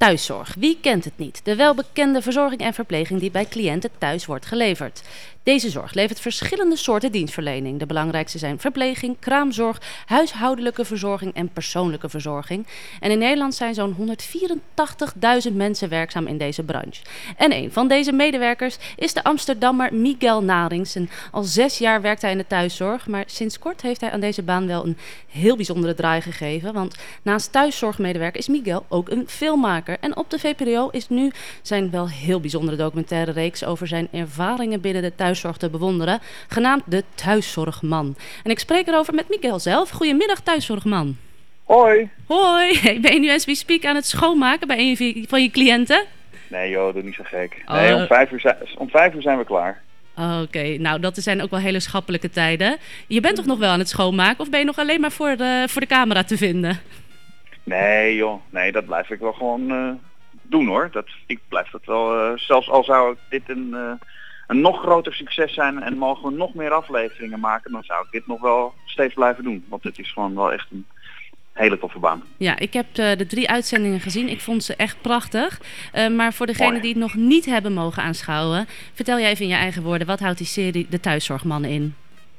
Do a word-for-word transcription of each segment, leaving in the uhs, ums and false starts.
Thuiszorg, wie kent het niet? De welbekende verzorging en verpleging die bij cliënten thuis wordt geleverd. Deze zorg levert verschillende soorten dienstverlening. De belangrijkste zijn verpleging, kraamzorg, huishoudelijke verzorging en persoonlijke verzorging. En in Nederland zijn zo'n honderdvierentachtigduizend mensen werkzaam in deze branche. En een van deze medewerkers is de Amsterdammer Miguel Narings. En al zes jaar werkt hij in de thuiszorg, maar sinds kort heeft hij aan deze baan wel een heel bijzondere draai gegeven. Want naast thuiszorgmedewerker is Miguel ook een filmmaker. En op de V P R O is nu zijn wel heel bijzondere documentaire reeks over zijn ervaringen binnen de thuiszorg te bewonderen, genaamd De Thuiszorgman. En ik spreek erover met Miguel zelf. Goedemiddag, thuiszorgman. Hoi. Hoi. Hey, ben je nu as we speak aan het schoonmaken bij een van je cliënten? Nee joh, doe niet zo gek. Oh. Nee, om vijf uur zijn, om vijf uur zijn we klaar. Oké, okay. Nou dat zijn ook wel hele schappelijke tijden. Je bent toch nog wel aan het schoonmaken of ben je nog alleen maar voor de, voor de camera te vinden? Nee joh, nee, dat blijf ik wel gewoon uh, doen hoor. Dat, ik blijf dat wel, uh, zelfs al zou dit een, uh, een nog groter succes zijn en mogen we nog meer afleveringen maken, dan zou ik dit nog wel steeds blijven doen. Want het is gewoon wel echt een hele toffe baan. Ja, ik heb uh, de drie uitzendingen gezien. Ik vond ze echt prachtig. Uh, maar voor degenen Mooi. die het nog niet hebben mogen aanschouwen, vertel jij even in je eigen woorden, wat houdt die serie De Thuiszorgman in?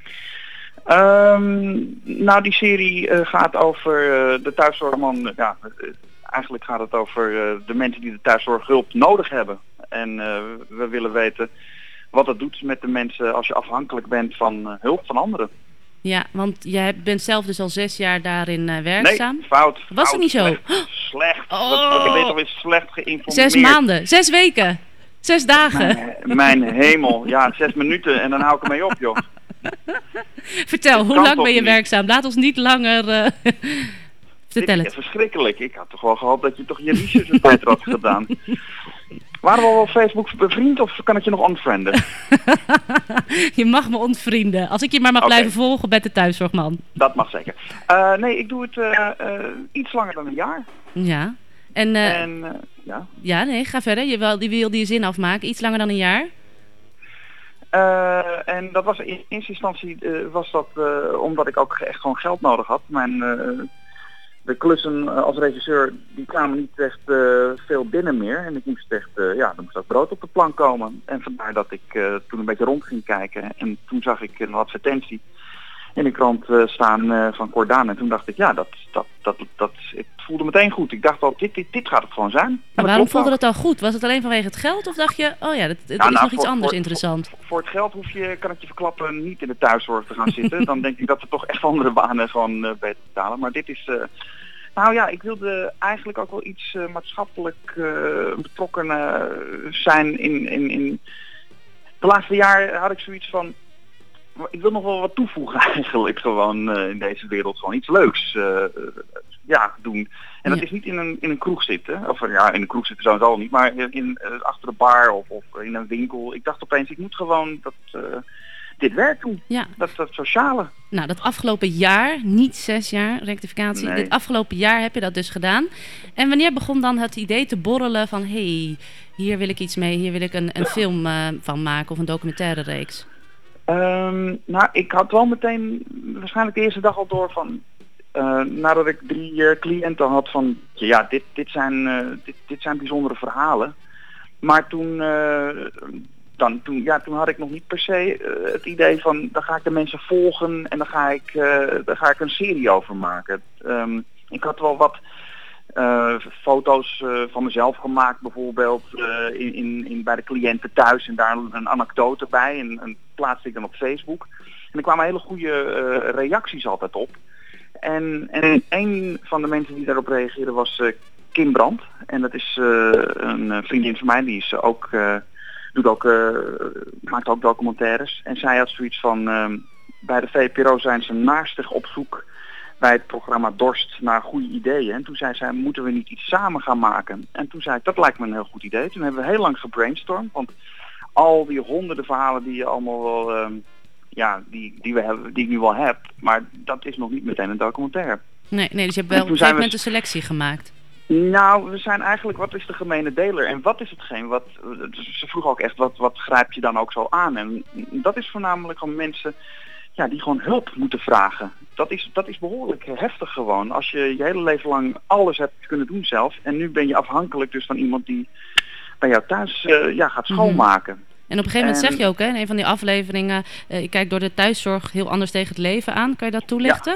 Um, nou, die serie uh, gaat over uh, de thuiszorgman. Ja, uh, eigenlijk gaat het over uh, de mensen die de thuiszorghulp nodig hebben. En uh, we willen weten wat het doet met de mensen als je afhankelijk bent van uh, hulp van anderen. Ja, want jij bent zelf dus al zes jaar daarin uh, werkzaam. Nee, fout. Was fout, het niet zo? Slecht. slecht. Oh. Wat, wat ik weet al is slecht geïnformeerd. Zes maanden, zes weken, zes dagen. Mijn, mijn hemel, ja, zes minuten en dan hou ik ermee op, joh. Vertel, Dit hoe kan lang toch ben je niet? werkzaam? Laat ons niet langer uh, vertel Dit het. is verschrikkelijk. Ik had toch wel gehoopt dat je toch je research beter had gedaan. Waren we al op Facebook bevriend of kan ik je nog unfrienden? Je mag me ontvrienden. Als ik je maar mag Okay. blijven volgen met de thuiszorgman. Dat mag zeker. Uh, nee, ik doe het uh, uh, iets langer dan een jaar. Ja. En, uh, en uh, ja. ja, nee, ga verder. Je wil, die wil die zin afmaken. Iets langer dan een jaar. Uh, en dat was in eerste instantie uh, was dat uh, omdat ik ook echt gewoon geld nodig had. Mijn uh, de klussen uh, als regisseur die kwamen niet echt uh, veel binnen meer en ik moest echt uh, ja, dan moest ook brood op de plank komen. En vandaar dat ik uh, toen een beetje rond ging kijken en toen zag ik een advertentie in de krant uh, staan uh, van Cordaan en toen dacht ik ja dat dat dat dat het voelde meteen goed. Ik dacht al dit dit, dit gaat het gewoon zijn. Maar waarom voelde het al goed? Was het alleen vanwege het geld of dacht je oh ja, het, het nou, is nou, nog iets voor, anders voor, interessant? Voor, voor het geld hoef je, kan ik je verklappen, niet in de thuiszorg te gaan zitten. Dan denk ik dat we toch echt andere banen gewoon uh, beter betalen. Maar dit is uh, nou ja, ik wilde eigenlijk ook wel iets uh, maatschappelijk uh, betrokken uh, zijn in, in, in... De laatste jaar had ik zoiets van... Ik wil nog wel wat toevoegen eigenlijk gewoon uh, in deze wereld. Gewoon iets leuks uh, uh, ja, doen. En dat ja. is niet in een, in een kroeg zitten. Of ja, in een kroeg zitten sowieso al niet. Maar in, uh, achter de bar of, of in een winkel. Ik dacht opeens, ik moet gewoon dat... Uh, dit werk doen. Ja. Dat, dat sociale. Nou, dat afgelopen jaar, niet zes jaar, rectificatie. Nee. Dit afgelopen jaar heb je dat dus gedaan. En wanneer begon dan het idee te borrelen van... hé, hey, hier wil ik iets mee, hier wil ik een, een film uh, van maken of een documentaire reeks? Um, nou, ik had wel meteen waarschijnlijk de eerste dag al door van... Uh, nadat ik drie uh, cliënten had van... ja, dit, dit, zijn, uh, dit, dit zijn bijzondere verhalen. Maar toen... Uh, Dan, toen, ja, toen had ik nog niet per se uh, het idee van, dan ga ik de mensen volgen en dan ga ik, uh, dan ga ik een serie over maken. Um, ik had wel wat uh, foto's uh, van mezelf gemaakt, bijvoorbeeld uh, in, in, in, bij de cliënten thuis en daar een, een anekdote bij en, en plaatste ik dan op Facebook. En er kwamen hele goede uh, reacties altijd op. En, en een van de mensen die daarop reageerde was uh, Kim Brandt. En dat is uh, een vriendin van mij, die is ook... Uh, Doet ook, uh, maakt ook documentaires. En zij had zoiets van, uh, bij de V P R O zijn ze naastig op zoek bij het programma Dorst naar goede ideeën. En toen zei zij, moeten we niet iets samen gaan maken? En toen zei ik, dat lijkt me een heel goed idee. Toen hebben we heel lang gebrainstormd. Want al die honderden verhalen die je allemaal wel, uh, ja, die, die, we hebben, die ik nu wel heb. Maar dat is nog niet meteen een documentaire. Nee, nee dus je hebt wel op een gegeven moment een selectie gemaakt. Nou, we zijn eigenlijk, wat is de gemene deler? En wat is hetgeen? Wat, ze vroegen ook echt, wat, wat grijp je dan ook zo aan? En dat is voornamelijk gewoon mensen ja, die gewoon hulp moeten vragen. Dat is, dat is behoorlijk heftig gewoon. Als je je hele leven lang alles hebt kunnen doen zelf. En nu ben je afhankelijk dus van iemand die bij jou thuis uh, ja, gaat schoonmaken. Mm-hmm. En op een gegeven moment en, zeg je ook, hè, in een van die afleveringen, uh, je kijkt door de thuiszorg heel anders tegen het leven aan. Kan je dat toelichten? Ja.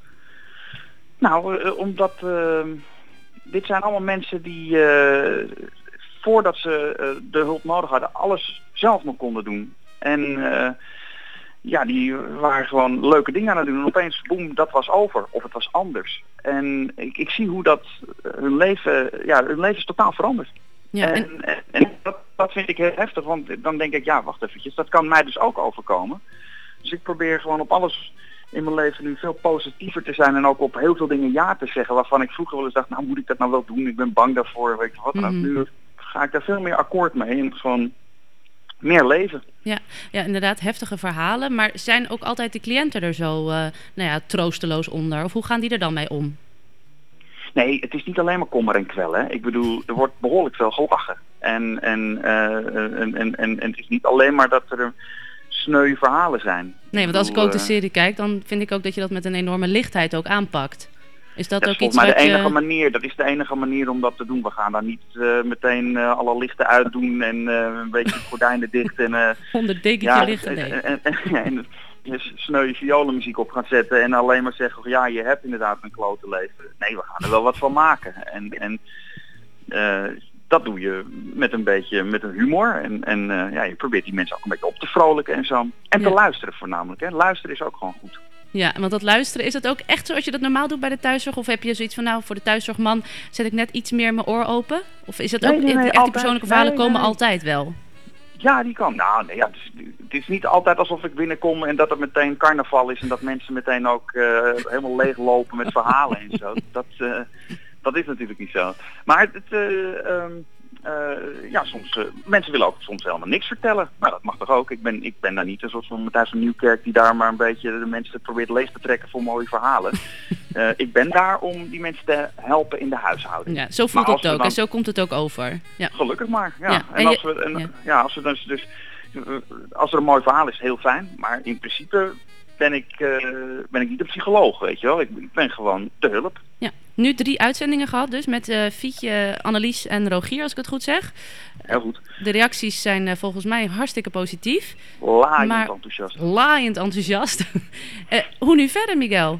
Nou, uh, omdat uh, dit zijn allemaal mensen die uh, voordat ze uh, de hulp nodig hadden, alles zelf nog konden doen. En uh, ja, die waren gewoon leuke dingen aan het doen. En opeens, boem, dat was over. Of het was anders. En ik, ik zie hoe dat hun leven, ja, hun leven is totaal veranderd. Ja, en en, en dat, dat vind ik heel heftig, want dan denk ik, ja, wacht eventjes, dat kan mij dus ook overkomen. Dus ik probeer gewoon op alles in mijn leven nu veel positiever te zijn en ook op heel veel dingen ja te zeggen, waarvan ik vroeger wel eens dacht, nou moet ik dat nou wel doen, ik ben bang daarvoor, weet je wat. Mm-hmm. Nou, nu ga ik daar veel meer akkoord mee en gewoon meer leven. Ja, ja, inderdaad, heftige verhalen, maar zijn ook altijd de cliënten er zo, uh, nou ja, troosteloos onder? Of hoe gaan die er dan mee om? Nee, het is niet alleen maar kommer en kwel. Hè. Ik bedoel, er wordt behoorlijk veel gelachen. En, en, uh, en, en, en, en het is niet alleen maar dat er sneu verhalen zijn. Nee, want als ik ook de serie kijk, dan vind ik ook dat je dat met een enorme lichtheid ook aanpakt. Is dat, dat ook is iets mij wat de enige je... manier, dat is de enige manier om dat te doen. We gaan daar niet uh, meteen uh, alle lichten uitdoen en uh, een beetje gordijnen dicht. En, uh, onder dekentje ja, liggen, nee. En, en, en, en, je sneu violenmuziek op gaan zetten en alleen maar zeggen, ja, je hebt inderdaad een klote leven. Nee, we gaan er wel wat van maken. En, en uh, dat doe je met een beetje met een humor. En, en uh, ja, je probeert die mensen ook een beetje op te vrolijken en zo. En ja. te luisteren voornamelijk. Hè. Luisteren is ook gewoon goed. Ja, want dat luisteren, is dat ook echt zoals je dat normaal doet bij de thuiszorg? Of heb je zoiets van, nou, voor de thuiszorgman zet ik net iets meer mijn oor open? Of is dat nee, ook, nee, nee, echt altijd, die persoonlijke verhalen nee, komen nee. altijd wel? Ja, die kan. Nou, nee, ja, het, is, het is niet altijd alsof ik binnenkom en dat het meteen carnaval is en dat mensen meteen ook uh, helemaal leeglopen met verhalen en zo. Dat, uh, dat is natuurlijk niet zo. Maar het, uh, um, uh, ja, soms, uh, mensen willen ook soms helemaal niks vertellen. Nou, dat mag toch ook. Ik ben, ik ben daar niet een soort van Matthijs van Nieuwkerk die daar maar een beetje de mensen probeert leeg te trekken voor mooie verhalen. Uh, ik ben daar om die mensen te helpen in de huishouding. Ja, zo voelt het ook dan, en zo komt het ook over. Ja. Gelukkig maar, ja. ja. En, als we, en ja. ja, als we dus, dus als er een mooi verhaal is, heel fijn. Maar in principe ben ik, uh, ben ik niet een psycholoog, weet je wel. Ik, ik ben gewoon te hulp. Ja, nu drie uitzendingen gehad dus met uh, Fietje, Annelies en Rogier, als ik het goed zeg. Heel goed. De reacties zijn uh, volgens mij hartstikke positief. Laaiend maar, enthousiast. Laaiend enthousiast. uh, hoe nu verder, Miguel?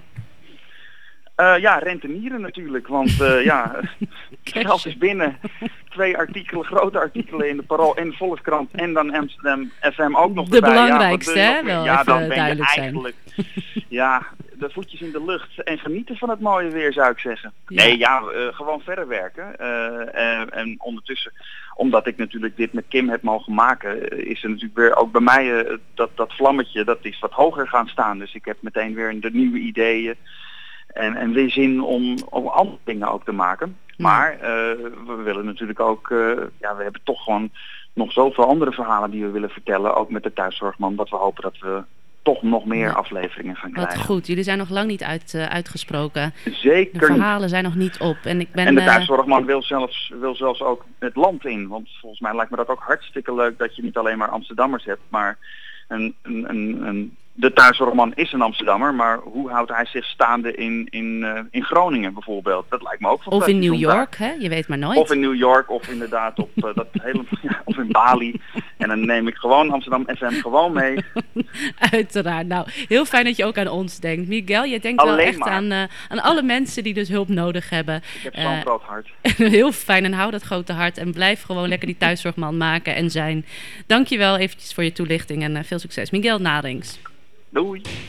Uh, ja, rentenieren natuurlijk, want uh, ja, geld is binnen. Twee artikelen, grote artikelen in de Parool en de Volkskrant en dan Amsterdam F M ook nog de erbij. belangrijkste, ja, hè? Wel ja, dan even ben duidelijk je eigenlijk, zijn. Ja, de voetjes in de lucht en genieten van het mooie weer, zou ik zeggen. Ja. Nee, ja, uh, gewoon verder werken. Uh, en, en ondertussen, omdat ik natuurlijk dit met Kim heb mogen maken, uh, is er natuurlijk weer ook bij mij uh, dat, dat vlammetje, dat is wat hoger gaan staan. Dus ik heb meteen weer de nieuwe ideeën. En, en weer zin om, om andere dingen ook te maken. Maar uh, we willen natuurlijk ook, uh, ja, we hebben toch gewoon nog zoveel andere verhalen die we willen vertellen. Ook met de thuiszorgman, dat we hopen dat we toch nog meer ja. afleveringen gaan krijgen. Wat goed, jullie zijn nog lang niet uit, uh, uitgesproken. Zeker. De verhalen zijn nog niet op. En, ik ben, en de thuiszorgman wil zelfs, wil zelfs ook het land in. Want volgens mij lijkt me dat ook hartstikke leuk dat je niet alleen maar Amsterdammers hebt, maar een, een, een, een de thuiszorgman is een Amsterdammer, maar hoe houdt hij zich staande in, in, uh, in Groningen bijvoorbeeld? Dat lijkt me ook fantastisch. Of in New York, hè? Je weet maar nooit. Of in New York, of inderdaad op uh, dat hele, ja, of in Bali. En dan neem ik gewoon Amsterdam F M gewoon mee. Uiteraard. Nou, heel fijn dat je ook aan ons denkt. Miguel, je denkt Alleen wel echt aan, uh, aan alle mensen die dus hulp nodig hebben. Ik heb zo'n uh, groot hart. Heel fijn, en hou dat grote hart. En blijf gewoon lekker die thuiszorgman maken en zijn. Dankjewel eventjes voor je toelichting en uh, veel succes. Miguel Narings. Doei.